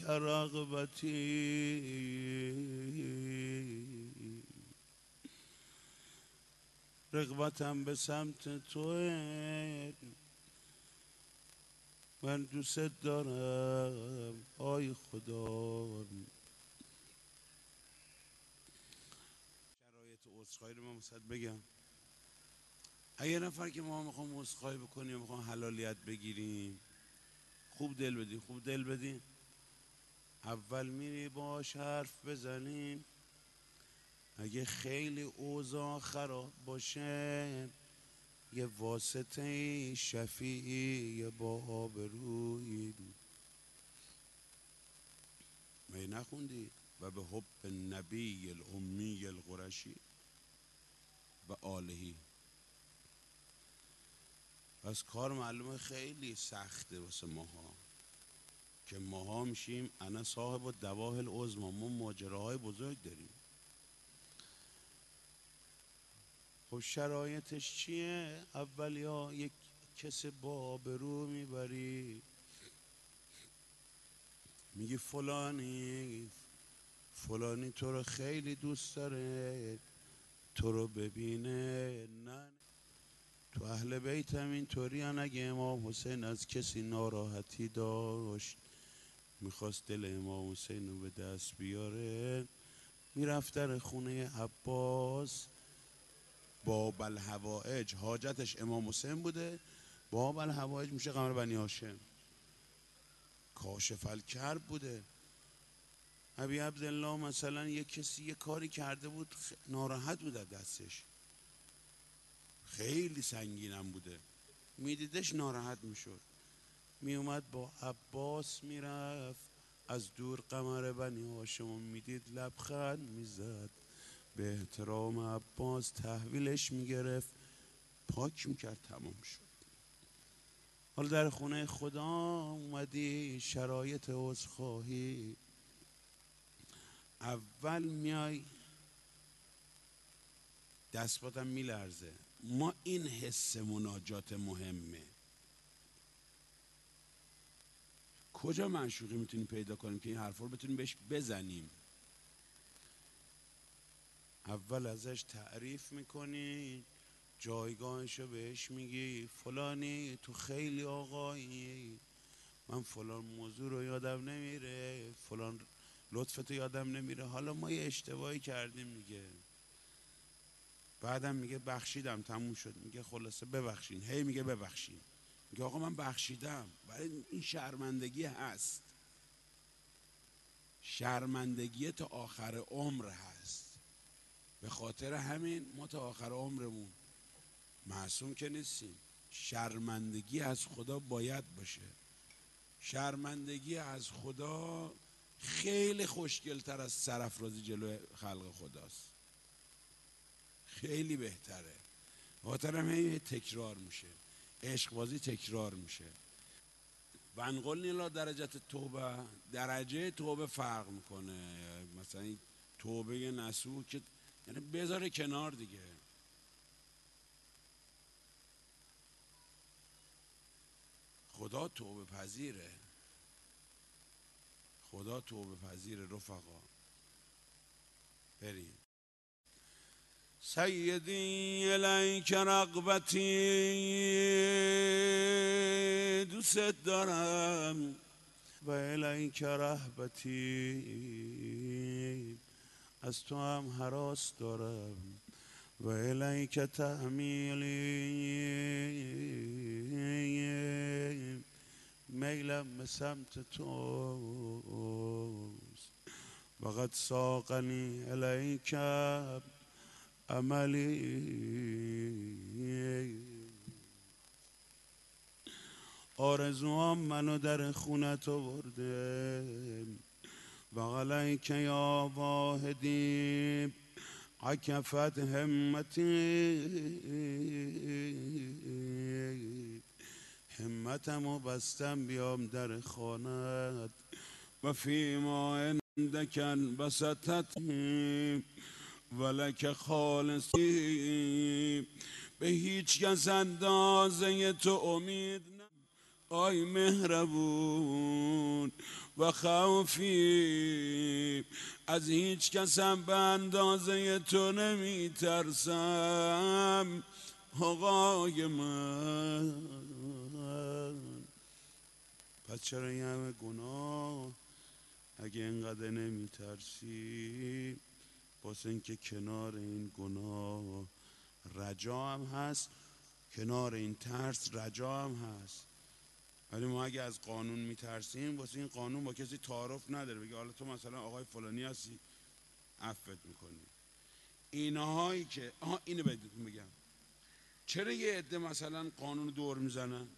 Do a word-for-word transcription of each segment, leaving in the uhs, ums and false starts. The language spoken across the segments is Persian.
رغبتی رغبتم به سمت توه، من دوست دارم آی خدا. شرایط عذرخواهی رو من مثلا بگم، اگه نفر که ما میخوام عذرخواهی بکنیم میخوام حلالیت بگیریم، خوب دل بدین خوب دل بدین، اول میری باش حرف بزنیم، اگه خیلی اوضاع خراب باشه یه واسطه شفیعی با آبرویی. می نخوندی و به حب نبی الامی القرشی و آلهی. پس کار معلومه خیلی سخته واسه ماها که ماها میشیم انا صاحب و دواه العظمی، ما ماجراهای بزرگ داریم. خب شرایطش چیه؟ اول یا یک کسی با آبرو میبری، میگی فلانی فلانی تو رو خیلی دوست داره، تو رو ببینه. نه تو اهل بیت هم اینطوری هن، اگه امام حسین از کسی ناراحتی داشت میخواست دل امام حسین رو به دست بیاره، میرفت در خونه عباس، باب الحوائج، حاجتش امام حسین بوده، باب الحوائج میشه قمر بنی هاشم، کاشف الکرب بوده. ابی عبدالله مثلا یک کسی یه کاری کرده بود ناراحت بود از دستش، خیلی سنگینم بوده، میدیدش ناراحت میشد، میومد با عباس میرفت، از دور قمر بنی هاشم میدید لبخند میزد، به احترام عباس تحویلش میگرفت، پاک میکرد، تمام شد. حالا در خونه خدا اومدی شرایط عذرخواهی، اول میای دستاتم میلرزه، ما این حس مناجات مهمه. کجا معشوقی میتونیم پیدا کنیم که این حرفا رو بتونیم بهش بزنیم؟ اول ازش تعریف میکنی، جایگاهشو بهش میگی، فلانی تو خیلی آقایی، من فلان موضوع رو یادم نمیره، فلان لطفتو یادم نمیره، حالا ما یه اشتباهی کردیم میگه، بعدم میگه بخشیدم تموم شد، میگه خلاصه ببخشین، هی میگه ببخشین، میگه آقا من بخشیدم، ولی این شرمندگی هست، شرمندگی تا آخر عمر هست، به خاطر همین ما تا آخر عمرمون معصوم که نیستیم، شرمندگی از خدا باید باشه. شرمندگی از خدا خیلی خوشگلتر از سرافرازی جلوی خلق خداست، خیلی بهتره. خاطر همین تکرار میشه، عشق بازی تکرار میشه. وانقلنی الی درجت توبه، درجه توبه فرق میکنه. مثلا این توبه نصوح که یعنی بذاره کنار دیگه. خدا توبه پذیره، خدا توبه پذیره رفقا. بریم. سیدی الیک رغبتی، دوست دارم، و الیک رهبتی، از تو هم هراس دارم، و الیک تحمیلی، میلم به سمت توست، و قد ساقنی الیک عملی، آرزوام منو در خونت آورده، و علیک یا واحدی عکفت همتی، همتمو بستم بیام در خانت، و فی ما عندک بسطت ولک خالصی، به هیچ کس اندازه تو امید نه، آی مهربون و خوفی، از هیچ کسم به اندازه تو نمی ترسم آقای من. پس چرا این همه گناه؟ اگه اینقدر نمی ترسی، واسه این که کنار این گناه رجا هم هست، کنار این ترس رجا هم هست. ولی ما اگه از قانون میترسیم، واسه این قانون با کسی تعارف نداره بگه حالا تو مثلا آقای فلانی هستی عفوت میکنی. اینهایی که آها اینو بهتون بگم، چرا یه عده مثلا قانون دور میزنن؟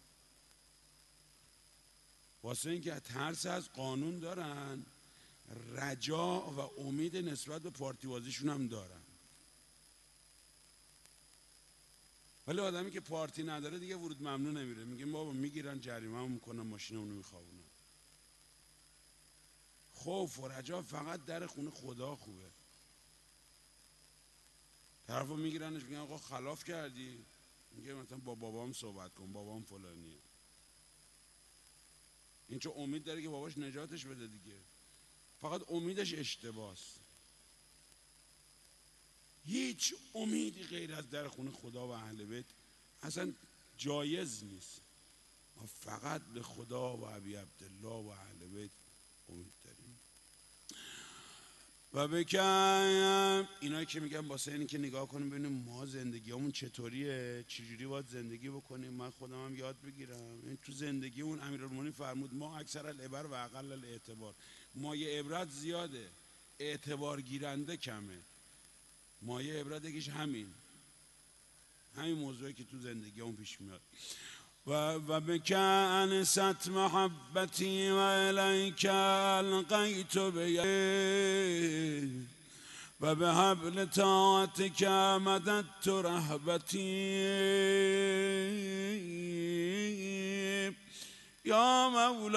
واسه اینکه ترس از قانون دارن، رجا و امید نسبت به پارتی بازیشون هم دارن. ولی آدمی که پارتی نداره دیگه ورود ممنوع نمیره، میگه بابا میگیرن جریمه هم میکنن ماشینمونو میخوابونن. خوف و رجا فقط در خونه خدا خوبه. طرفو میگیرنش میگن آقا خلاف کردی، میگه مثلا با بابام صحبت کن، بابام فلانیه. این چه امید داره که باباش نجاتش بده دیگه، فقط امیدش اشتباهه. هیچ امیدی غیر از در خونه خدا و اهل بیت اصلا جایز نیست. ما فقط به خدا و ابی عبدالله و اهل بیت امید داریم. و بکن اینایی که میگن واسه اینی که نگاه کنیم ببینیم ما زندگیمون چطوریه، چجوری باید زندگی بکنیم. من خودم هم یاد بگیرم. این تو زندگیمون امیرالمومنین فرمود ما اکثر العبر و اقل الاعتبار، مایه عبرت زیاده، اعتبار گیرنده کمه. مایه عبرت یکیش همین همین موضوعی که تو زندگی اون پیش میاد. و و بک انست محبتی و الیک القیت بی و به حبل طاعتک مددت رهبتی یا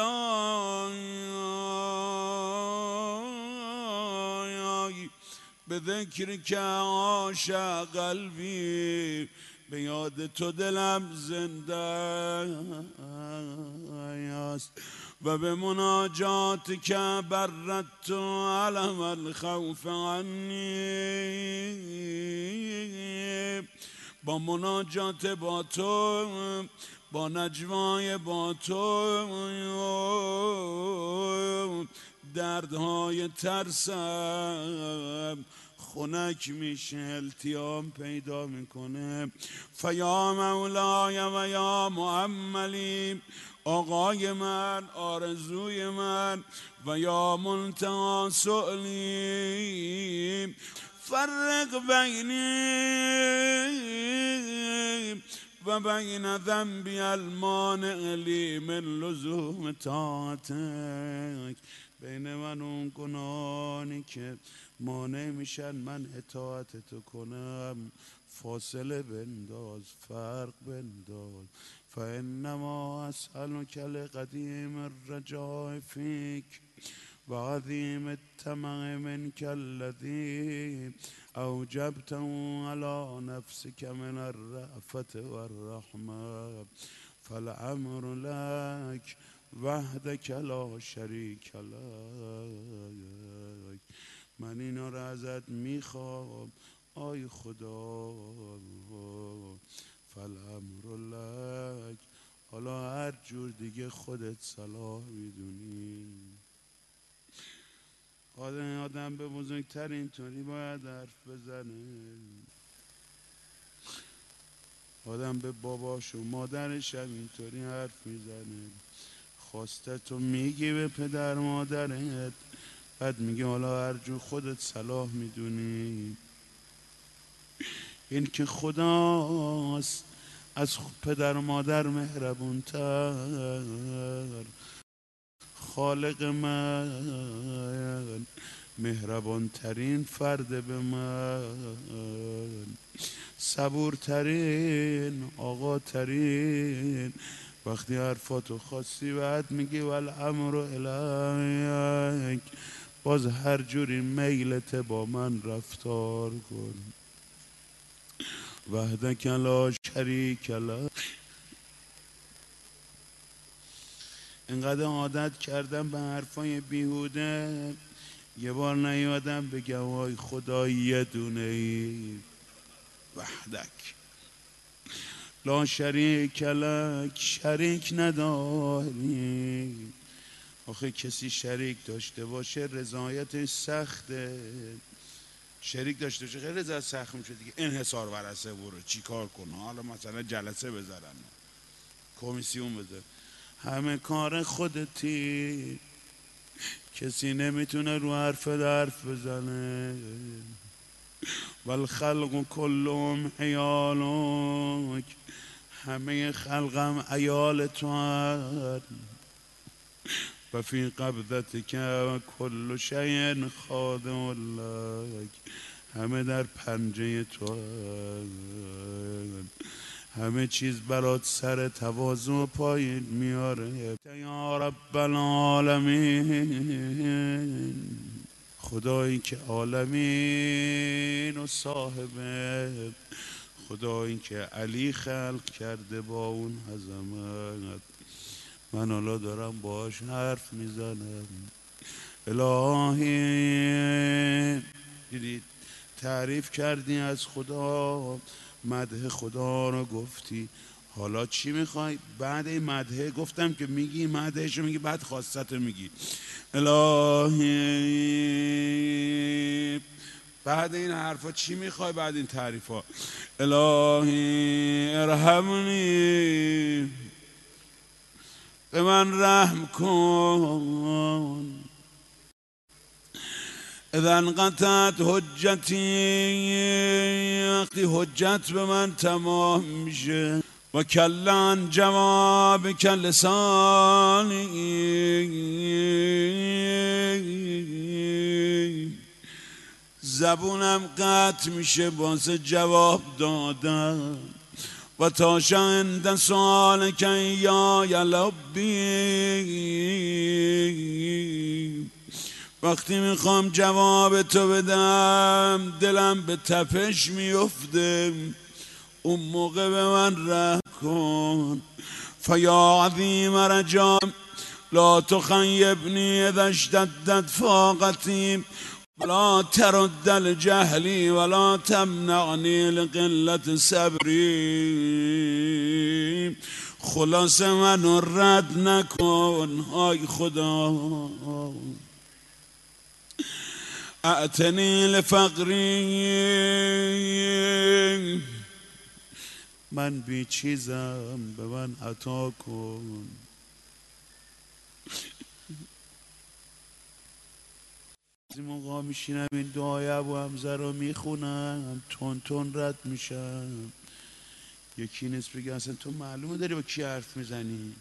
مولای به ذکر که عاش قلبی، به یاد تو دلم زنده است و به مناجات که بردت علم الخوف عنی. با مناجات با تو، با نجوای با تو، دردهای ترسم خنک میشه، التیام پیدا میکنه. فیا مولای و یا مؤملی، آقای من، آرزوی من، و یا منتهی سؤلی، فرق بینی و بین ذنبی المانع لی من لزوم طاعتک، بین من اون گناهانی که مانع میشن من اطاعت تو کنم فاصله بنداز، فرق بنداز. فانما اسألک لقدیم الرجاء فیک و عظیم الطمع منک الذی اوجبته علی نفسک من الرأفة والرحمة، فالامر لک وحدک لا شریک لک. من اینا رو ازت میخوام آی خدا، فالامر لک، حالا هر جور دیگه خودت صلاح میدونی. آدم آدم به بزرگتر اینطوری باید حرف بزنه، آدم به باباش و مادرش هم اینطوری حرف میزنه. خواسته تو میگی به پدر مادرت، بعد میگه حالا هر جور خودت صلاح میدونی. این که خداست از پدر و مادر مهربونتر، خالق من مهربانترین فرد به من، صبورترین، آقا ترین. وقتی حرفاتو خواستی بعد میگی والامر الیک، باز هر جوری میلت با من رفتار کن. وحدک لا شریک لک، اینقدر عادت کردم به حرفای بیهوده، یه بار نیادم بگم وای خدا یه دونه ای وحدک لا شریک لک، شریک نداری. آخه کسی شریک داشته باشه رضایتش سخته، شریک داشته باشه خیلی رضایت سخت میشه دیگه. انحصار ورثه برو چی کار کنه، حالا مثلا جلسه بذارن، کمیسیون بذار، همه کار خودتی، کسی نمیتونه رو حرف حرف بزنه. والخلق کلهم عیالک، همه خلقم عیال تو هست. و فی قبضتک کل شیء خاضع لک، همه در پنجه تو هست، همه چیز برات سر تواضع و پایین میاره. یا رب العالمین، خدایی که عالمین و صاحبه، خدایی که علی خلق کرده با اون عظمت، من حالا دارم باش حرف میزنم. الهی دیدید تعریف کردی از خدا، مدح خدا رو گفتی، حالا چی میخوای؟ بعد این مدحه گفتم که میگی مدحشو میگی بعد خواستت میگی. الهی بعد این حرفا چی میخوای؟ بعد این تعریفا الهی ارحمنی، به من رحم کن. اذا انقطعت حجتی، وقتی حجت به من تمام میشه، و کلن جواب کل لسانی، زبونم قطع میشه واسه جواب دادن. و تا شند سوال که یا یلبی، وقتی میخوام جواب تو بدم دلم به تپش میفته، اون موقع به من رحم کن. فیا عظیم رجام لا تخیبنی اذا اشتدت فاقتی، ولا ترد الجهلی ولا تمنعنی لقلت صبری. خلاص منو رد نکن های خدا، اعتنی لفقری، من بی چیزم به من عطا کن. این موقع میشینم این دعای ابو حمزه رو میخونم، تون تون رد میشم. یکی نیست بگه اصلا تو معلومه داری با کی حرف میزنی.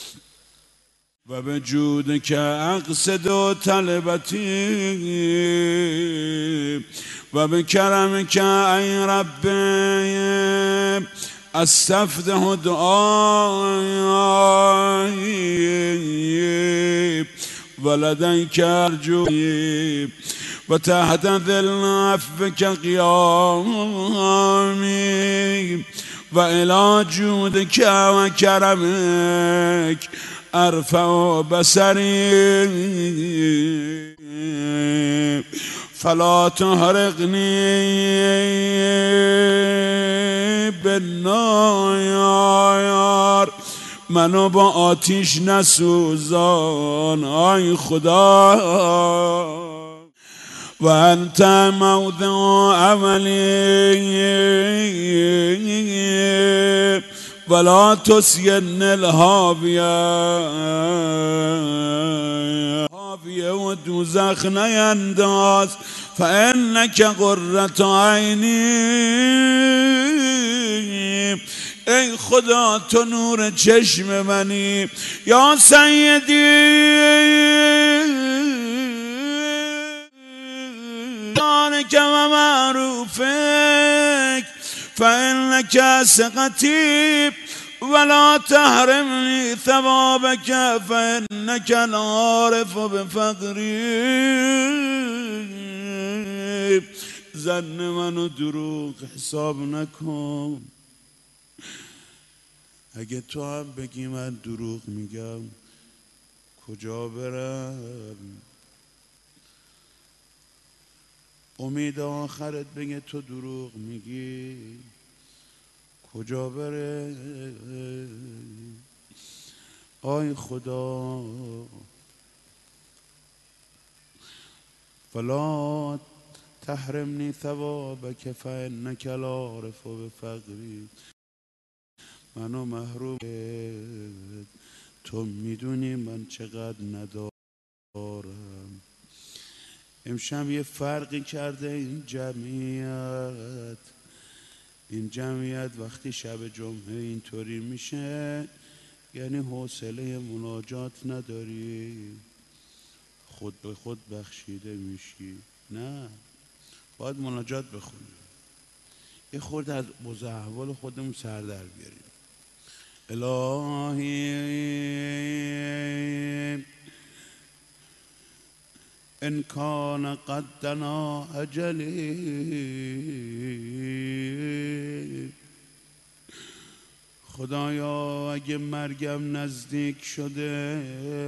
و به جود که اقصد و طلبتی، و به کرم که ای رب استفده دعایی، ولدیک ارجوی و تحت ذل عفوک قیامی، و الی جودک و کرمک ارفع بصری، فلا تحرقنی بالنار، منو با آتیش نسوزان آی خدا. و انت موضع عملی ولا تسین الهاویه، هاویه و دوزخ نینداز، فانک قرة عینی، ای خدا تو نور چشم منی. یا سیدی دانک و معروفک، فانک ثقتی ولا تحرمنی ثوابک، فانک العارف بفقری. زن منو دروغ حساب نکن، اگه تو هم بگی من دروغ میگم کجا برم؟ امید آخرت بگه تو دروغ میگی، کجا بره؟ آی خدا فلا تحرمنی ثوابک فانک لا عارف بفقری، منو محروم تو میدونی من چقدر ندارم. امشب یه فرقی کرده این جمعیت، این جمعیت وقتی شب جمعه اینطوری میشه یعنی حوصله مناجات نداری، خود به خود بخشیده میشی. نه، باید مناجات بخونی، یه خورده از اوضاع احوال خودمون سر در بیاریم. الهی ان کان قد دنا اجلی، خدایا اگه مرگم نزدیک شده،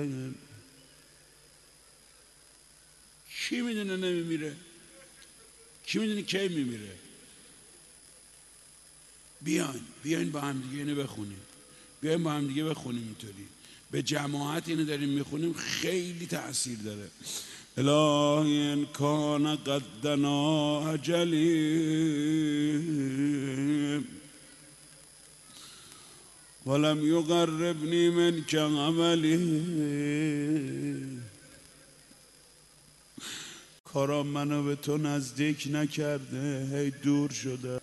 کی میدونه نمیمیره؟ کی میدونه کی میمیره؟ بیاین بیاین با هم دیگه اینو بخونیم، بیاین با هم دیگه بخونیم. اینطوری به جماعت اینو داریم میخونیم، خیلی تأثیر داره. الهی ان کان قد دنا اجلی ولم یقربنی منک عملی، کارام منو به تو نزدیک نکرده، هی دور شده.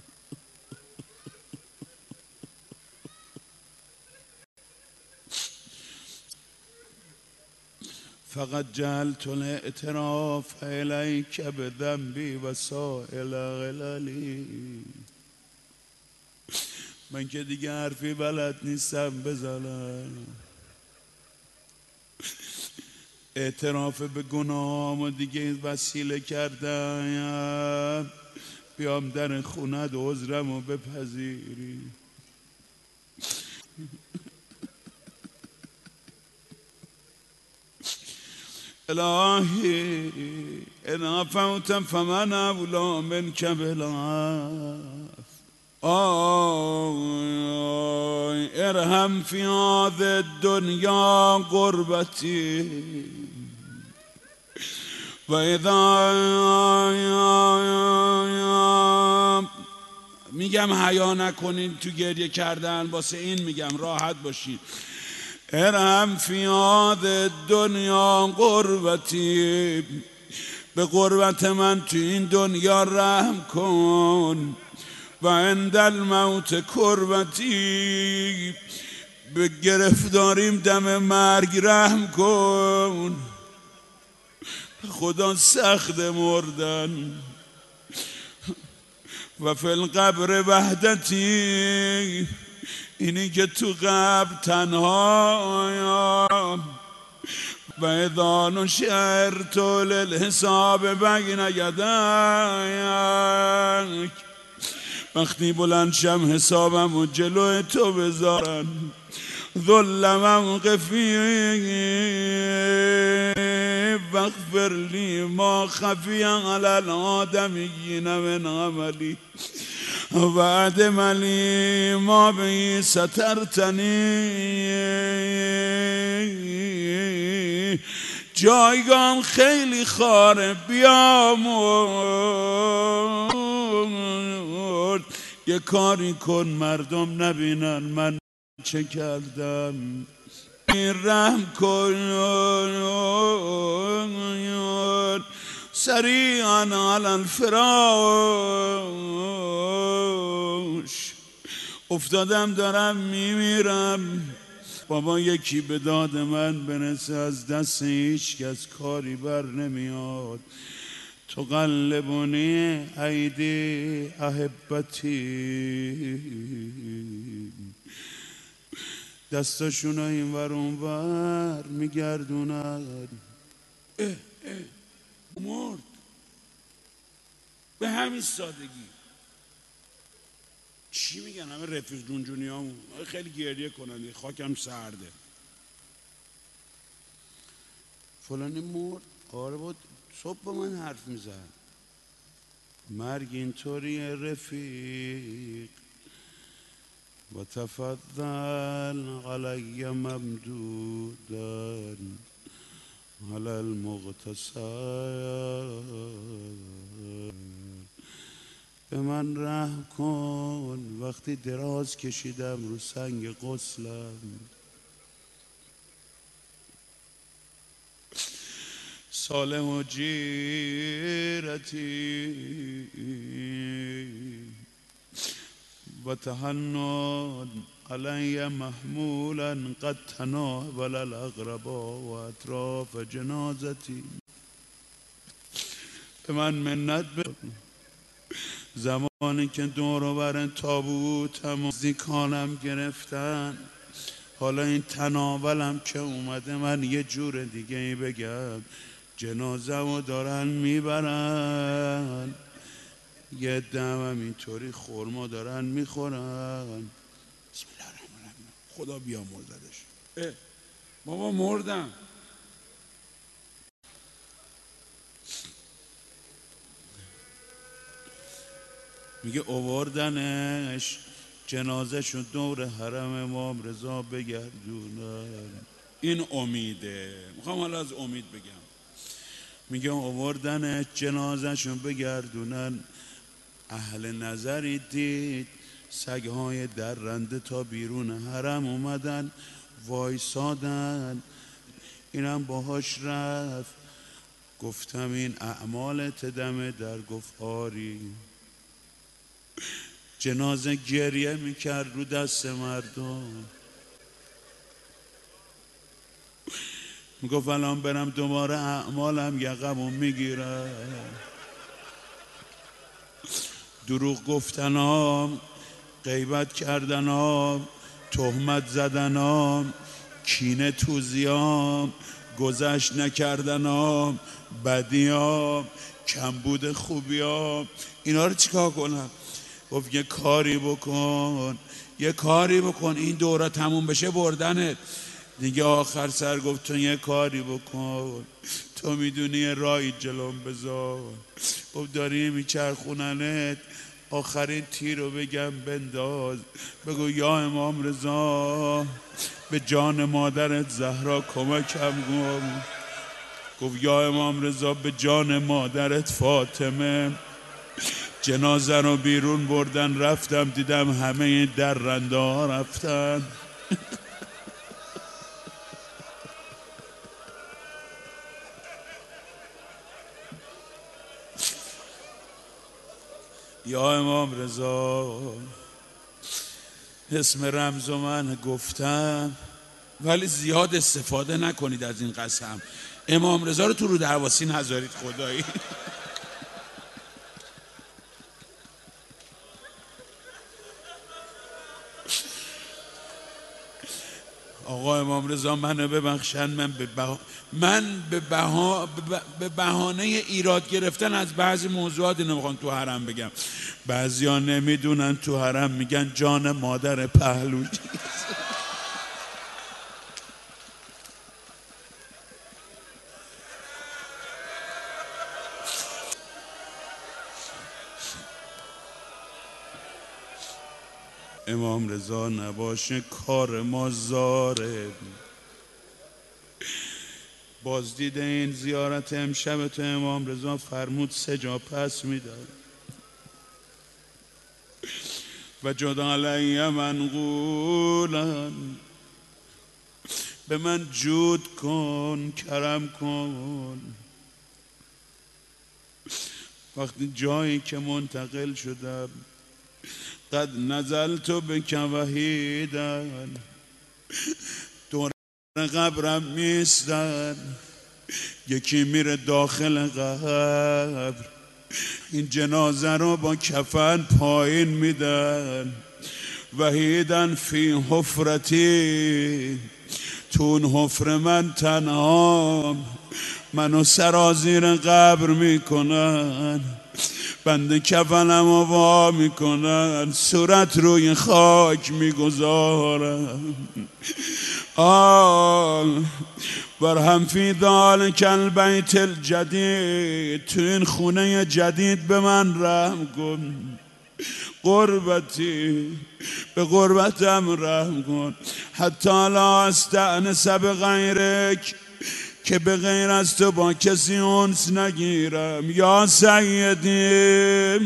فقط جعلت الاعتراف الیک بذنبی و سائل غللی، من که دیگه حرفی بلد نیستم بزنم، اعتراف به گناهامو دیگه وسیله کردم، بیام در خونت عذرمو بپذیری. الهی ان عفوت فمن اولی منک بالعفو، آی ارحم فی هذه الدنیا غربتی و اذا، میگم حیا نکنین تو گریه کردن، واسه این میگم راحت باشین. ارحم فی هذه الدنیا غربتی، به غربت من تو این دنیا رحم کن. و عند الموت کربتی، به گرفتاریم دم مرگ رحم کن. خدا سخت مردن. و فی القبر وحدتی، اینی که تو قبر تنها. و اذا نشرت للحساب بین یدیک، وقتی بلند شم حسابم و جلوی تو بذارن. ذل موقفی واغفر لی ما خفی علی الآدمیین من عملی و عدم لی ما به سترتنی. جایگام خیلی خاره، بیامرد یه کاری کن مردم نبینن من چه کردم. رحم کن سریعا علی الفراش، افتادم دارم میمیرم. بابا یکی به داد من برسه، از دست هیچ کس کاری بر نمیاد. تو قلبونی ایدی احبتی، دستاشون این ور اون ور میگردونن. اه اه مرد به همین سادگی. چی میگن همه رفیق جون جونی همون خیلی گریه کنن، خاکم سرده. فلانی مرد. آره بود صبح با من حرف میزد. مرگ اینطوریه رفیق و تفضل علی ممدودا علی المغتسل. به من رحم کن وقتی دراز کشیدم رو سنگ غسلم. صالح و جیرتی و تهنن علی محمولا قد تناول الاغربا و اطراف جنازتی. به من منت بکن زمانی که دور و بر تابوتم و زیکانم گرفتن. حالا این تناولم که اومده من یه جور دیگه ای بگم. جنازه و دارن میبرن، یه دمم اینطوری خورما دارن میخورن. بسم الله الرحمن الرحیم. خدا بیامرزدش. بابا مردم. میگه آوردنش جنازه شد دور حرم امام رضا بگردونن. این امیده. میخوام حالا از امید بگم. میگه آوردنش جنازه شد بگردونن. اهل نظری دید سگهای درنده تا بیرون حرم اومدن وایسادن. اینم باهاش رفت. گفتم این اعمالت دمه در. گفت آری. جنازه گریه میکرد رو دست مردم. میگفت الان برم دوباره اعمالم یقمو میگیرم. دروغ گفتنام، غیبت کردنام، تهمت زدنام، کینه توزیام، گذشت نکردنام، بدیام، کمبود خوبیام، اینا رو چیکار کنم؟ گفت یه کاری بکن، یه کاری بکن این دوره تموم بشه بردنت دیگه. آخر سر گفت تو یه کاری بکن، تو میدونی رای جلوم بذار. گفت داری میچرخوننت، آخرین تیر رو بگم بنداز. بگو یا امام رضا به جان مادرت زهرا کمکم کن. گفت یا امام رضا به جان مادرت فاطمه. جنازه رو بیرون بردن. رفتم دیدم همه درنده ها رفتن. یا امام رضا اسم رمز من گفتم ولی زیاد استفاده نکنید از این قسم. امام رضا رو تو رو درواسی نذارید خدایی. آقا امام رضا منو ببخشن. من به بها... من به بها... به بهانه ایراد گرفتن از بعضی موضوعات نمیخوام تو حرم بگم. بعضیا نمیدونن تو حرم میگن جان مادر پهلوی. امام رضا نباشه کار ما زاره. بازدید این زیارت امشب تو امام رضا فرمود سه جا پس میدن. و جدا علی منقولا، به من جود کن کرم کن. وقتی جایی که منتقل شدم قد نزلت بک وحیدن، دور قبرم میستن. یکی میره داخل قبر، این جنازه رو با کفن پایین میدن. وحیدن فی حفرتی، تو اون حفره من تنهام. منو سرازیر قبر میکنن، بنده کفنم رو وا میکنن، صورت روی خاک میگذارم. آل برهم فی ذالک البیت الجدید، تو این خونه جدید به من رحم کن. قربتی به قربتم رحم کن. حتی لا استأنس بغیرک، که به غیر از تو با کسی انس نگیرم. یا سیدی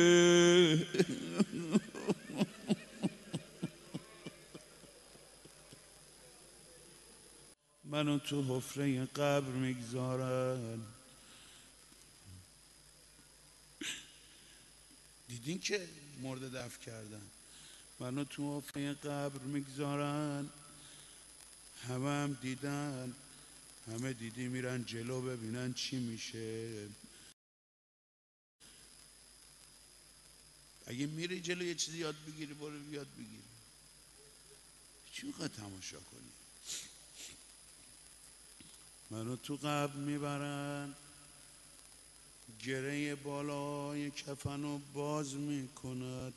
منو تو حفره قبر میگذارن. دیدین که مرده دفن کردن، منو تو حفره قبر میگذارن. همه هم دیدن، همه دیدی میرن جلو ببینن چی میشه. اگه میری جلو یه چیزی یاد بگیری برو یاد بگیری. چی میخوای تماشا کنی؟ منو تو قبر میبرن، گره بالای کفنو باز میکنن.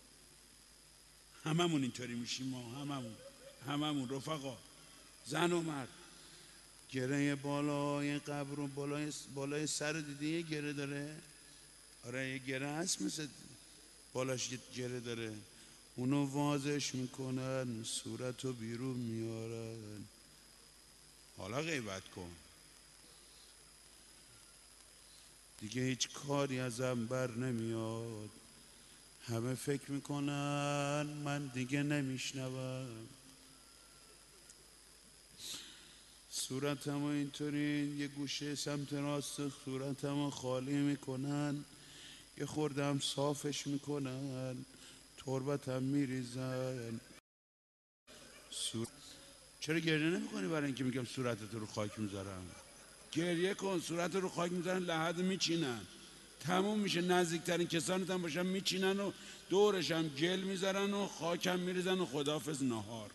هممون اینطوری میشیم ما، هممون هممون رفقا، زن و مرد. گره بالای قبر و بالای, بالای سر دیدی یه گره داره؟ آره یه گره هست مثل بالاش یه گره داره. اونو وازش میکنن، صورتو بیرون میارن. حالا غیبت کن دیگه، هیچ کاری ازم بر نمیاد. همه فکر میکنن من دیگه نمیشنوم. صورتمو اینطوری یه گوشه سمت راست صورتمو خالی میکنن، یه خوردم صافش میکنن، تربتم میریزن. سور... چرا گریه نمیکنی؟ برای اینکه میگم صورتتو رو خاک میذارم. گریه کن، صورت رو خاک میذارن، لحد میچینن، تموم میشه. نزدیکترین کسانت هم باشن میچینن و دورش هم گل میذارن و خاکم میریزن و خداحافظ نهار.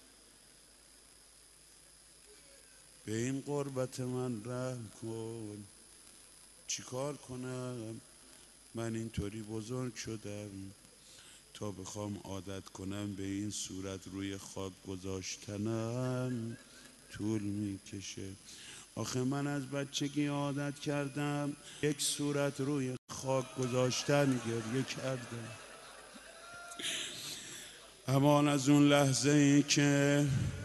به این قربت من رحم کن. چیکار کنم؟ من اینطوری بزرگ شدم تا بخوام عادت کنم به این صورت روی خاک گذاشتنم طول میکشه. آخه من از بچگی عادت کردم یک صورت روی خاک گذاشتن، گریه کردم. امان از اون لحظه ای که